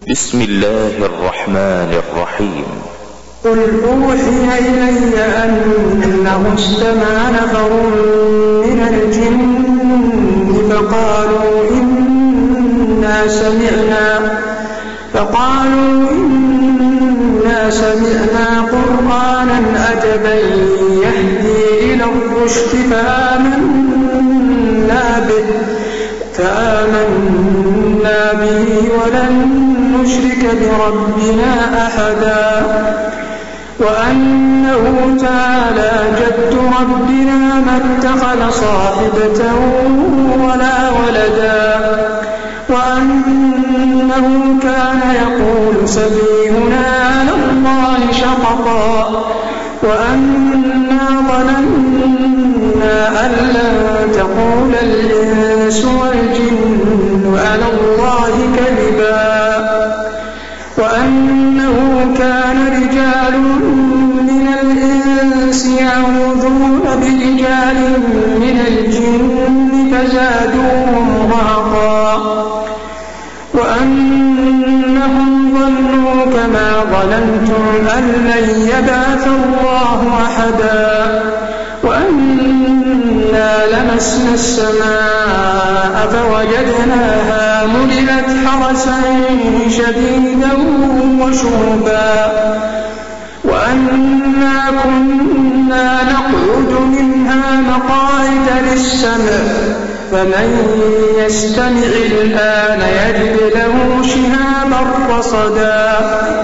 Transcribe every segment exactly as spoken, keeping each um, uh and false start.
بسم الله الرحمن الرحيم. قل أوحي إلي أنه استمع نفر من الجن فقالوا إنا سمعنا فقالوا إنا سمعنا قرآنا عجبا يهدي إلى الرشد فآمنا به فآمنا به ولن نشرك بربنا أحدا وأنه تعالى جد ربنا ما اتخذ صاحبة ولا ولدا وأنه كان يقول سفيهنا على الله شططا وأنا ظننا أن لن تقول الإنس والجن على الله كذبا وأنه كان رجال من الإنس يعوذون برجال من الجن فزادوهم رهقا وأنهم ظنوا كما ظننتم أن لن يبعث الله أحدا وأنا لمسنا السماء فوجدناها ملئت حرسا شديدا وشهبا وأنا كنا نقعد منها مقاعد للسمع فمن يستمع الآن يجد له شهابا رصدا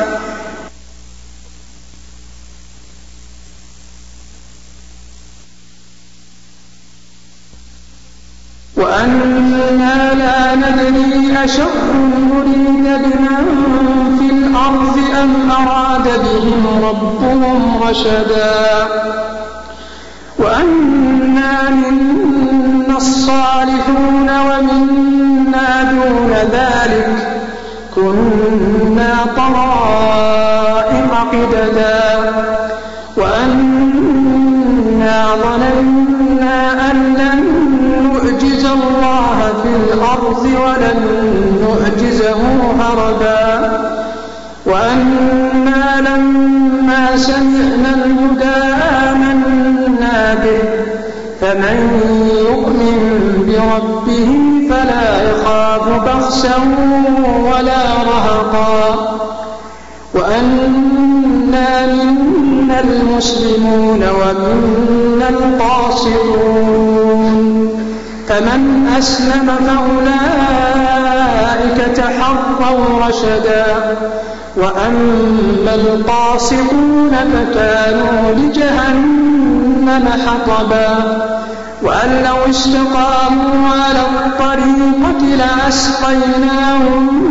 وأنا لا ندري أشر يريد بمن في الأرض أم أراد بهم ربهم رشدا وأنا منا الصالحون ومنا دون ذلك كنا طرائق قددا وأنا ظننا أن لن نعجز الله في الأرض ولن نعجزه هربا وأنا لما سمعنا الهدى آمنا به فمن يؤمن بربه فلا يخاف بخسا ولا رهقا وأنا منا المسلمون ومنا القاسطون فمن أسلم فأولئك تحروا رشدا وأما القاسطون فكانوا لجهنم حطبا وأن لو استقاموا على الطريقة لأسقيناهم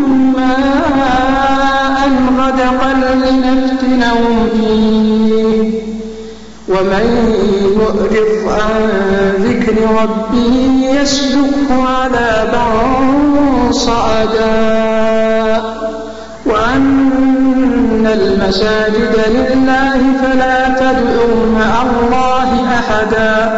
ماء غدقا لنفتنهم فيه ومن يعرض عن ذكر ربه يسلكه عذابا صعدا وأن المساجد لله فلا تدعوا مع الله أحدا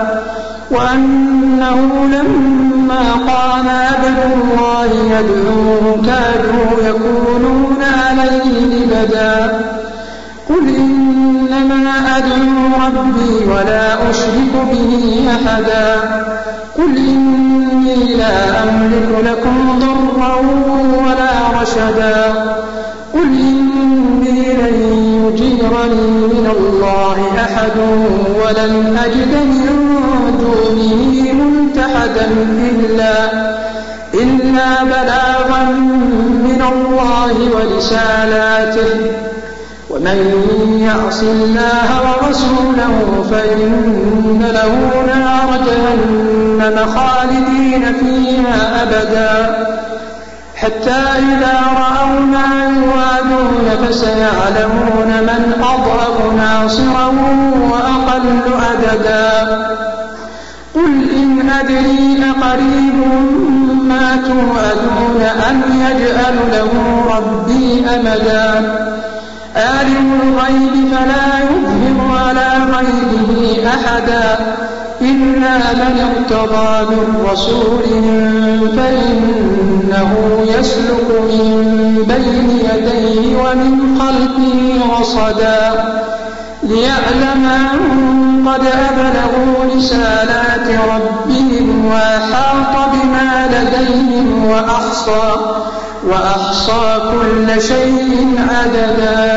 وأنه لما قام عبد الله يدعوه كادوا يكونون عليه لبدا قل إنما أدعو ربي ولا أشرك به أحدا قل إني لا أملك لكم ضرا ولا رشدا قل إني لن يجيرني من الله أحد ولن أجد من دونه ملتحدا إلا, إلا بلاغا من الله ورسالاته ومن يعص الله ورسوله فإن له نار جهنم خالدين فيها أبدا حتى إذا رأوا ما يوعدون فسيعلمون من أضعف ناصرا وأقل عددا قل إن أدري أقريب ما توعدون أم يجعل له ربي أمدا عالم الغيب فلا يظهر على غيبه أحدا إن إلا من ارتضى من رسول فإنه يسلك من بين يديه ومن خلفه رصدا ليعلم أن قد أبلغوا رسالات ربهم وأحاط بما لديهم وأحصى, وأحصى كل شيء عددا